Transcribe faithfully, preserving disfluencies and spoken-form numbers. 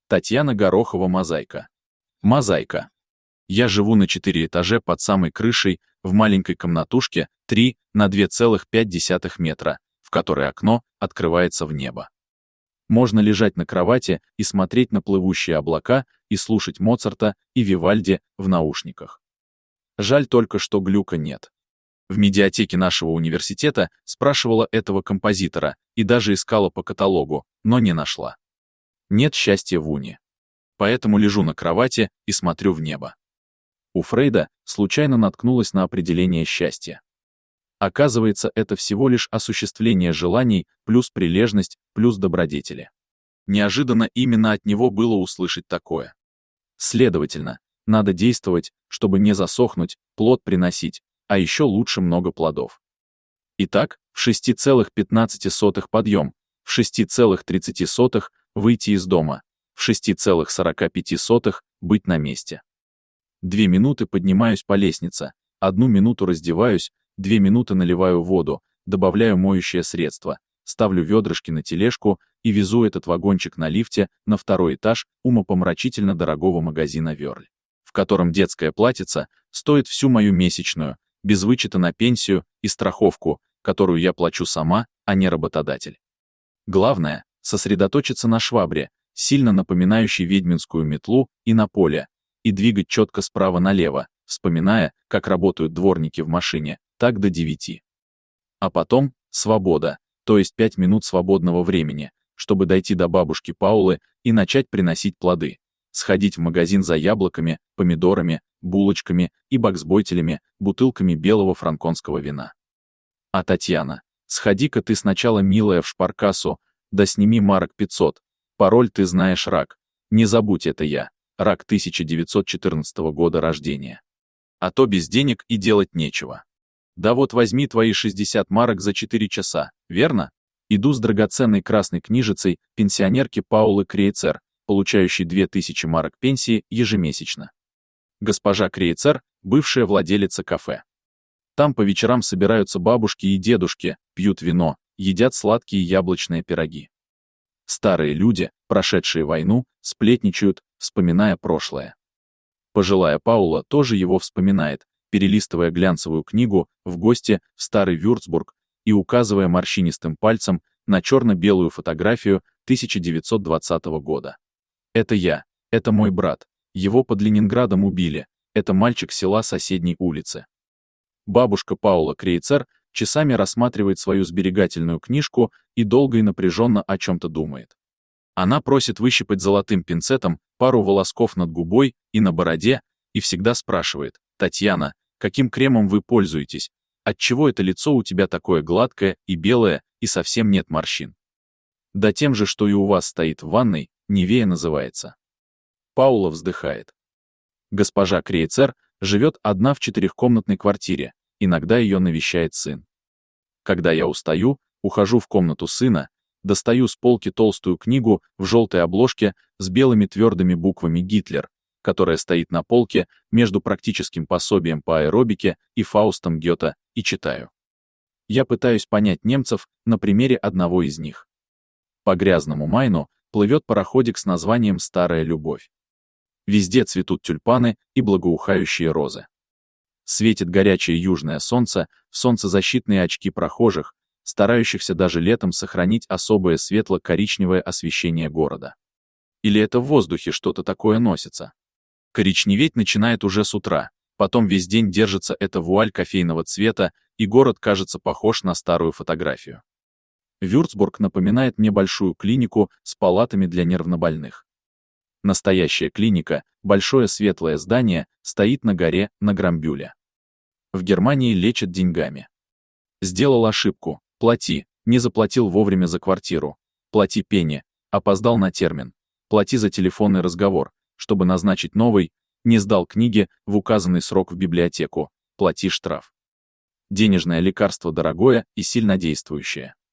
Татьяна Горохова. Мозаика. Мозаика. Я живу на четыре этаже под самой крышей, в маленькой комнатушке три на два целых пять десятых метра, в которой окно открывается в небо. Можно лежать на кровати и смотреть на плывущие облака и слушать Моцарта и Вивальди в наушниках. Жаль только, что глюка нет. В медиатеке нашего университета спрашивала этого композитора и даже искала по каталогу, но не нашла. Нет счастья в уни. Поэтому лежу на кровати и смотрю в небо. У Фрейда случайно наткнулась на определение счастья. Оказывается, это всего лишь осуществление желаний плюс прилежность плюс добродетели. Неожиданно именно от него было услышать такое. Следовательно, надо действовать, чтобы не засохнуть, плод приносить, а еще лучше много плодов. Итак, в шесть целых пятнадцать сотых подъем, в шесть целых тридцать сотых выйти из дома, в шесть целых сорок пять сотых быть на месте. Две минуты поднимаюсь по лестнице, одну минуту раздеваюсь, две минуты наливаю воду, добавляю моющее средство, ставлю ведрышки на тележку и везу этот вагончик на лифте на второй этаж умопомрачительно дорогого магазина Верль, в котором детская платьица стоит всю мою месячную, без вычета на пенсию и страховку, которую я плачу сама, а не работодатель. Главное — сосредоточиться на швабре, сильно напоминающей ведьминскую метлу, и на поле, и двигать четко справа налево, вспоминая, как работают дворники в машине, так до девяти. А потом — свобода, то есть пять минут свободного времени, чтобы дойти до бабушки Паулы и начать приносить плоды, сходить в магазин за яблоками, помидорами, булочками и боксбойтелями, бутылками белого франконского вина. А Татьяна, сходи-ка ты сначала, милая, в шпаркассу, да сними марок пятьсот, пароль ты знаешь, Рак, не забудь, это я, Рак тысяча девятьсот четырнадцатого года рождения. А то без денег и делать нечего. Да вот возьми твои шестьдесят марок за четыре часа, верно? Иду с драгоценной красной книжицей пенсионерки Паулы Крейцер, получающей две тысячи марок пенсии ежемесячно. Госпожа Крейцер — бывшая владелица кафе. Там по вечерам собираются бабушки и дедушки, пьют вино, едят сладкие яблочные пироги. Старые люди, прошедшие войну, сплетничают, вспоминая прошлое. Пожилая Паула тоже его вспоминает, перелистывая глянцевую книгу в гости в старый Вюрцбург и указывая морщинистым пальцем на черно-белую фотографию тысяча девятьсот двадцатого года. Это я, это мой брат, его под Ленинградом убили, это мальчик села соседней улицы. Бабушка Паула Крейцер часами рассматривает свою сберегательную книжку и долго и напряженно о чем-то думает. Она просит выщипать золотым пинцетом пару волосков над губой и на бороде и всегда спрашивает: «Татьяна, каким кремом вы пользуетесь? Отчего это лицо у тебя такое гладкое и белое и совсем нет морщин?» Да тем же, что и у вас стоит в ванной, Невея называется. Паула вздыхает. Госпожа Крейцер живет одна в четырехкомнатной квартире, иногда ее навещает сын. Когда я устаю, ухожу в комнату сына, достаю с полки толстую книгу в желтой обложке с белыми твердыми буквами «Гитлер», которая стоит на полке между практическим пособием по аэробике и Фаустом Гёте, и читаю. Я пытаюсь понять немцев на примере одного из них. По грязному Майну плывет пароходик с названием «Старая любовь». Везде цветут тюльпаны и благоухающие розы. Светит горячее южное солнце в солнцезащитные очки прохожих, старающихся даже летом сохранить особое светло-коричневое освещение города. Или это в воздухе что-то такое носится? Коричневеть начинает уже с утра, потом весь день держится эта вуаль кофейного цвета, и город кажется похож на старую фотографию. Вюрцбург напоминает мне большую клинику с палатами для нервнобольных. Настоящая клиника, большое светлое здание, стоит на горе на Грамбюле. В Германии лечат деньгами. Сделал ошибку, плати, не заплатил вовремя за квартиру, плати пени, опоздал на термин, плати за телефонный разговор, чтобы назначить новый, не сдал книги в указанный срок в библиотеку, плати штраф. Денежное лекарство дорогое и сильнодействующее.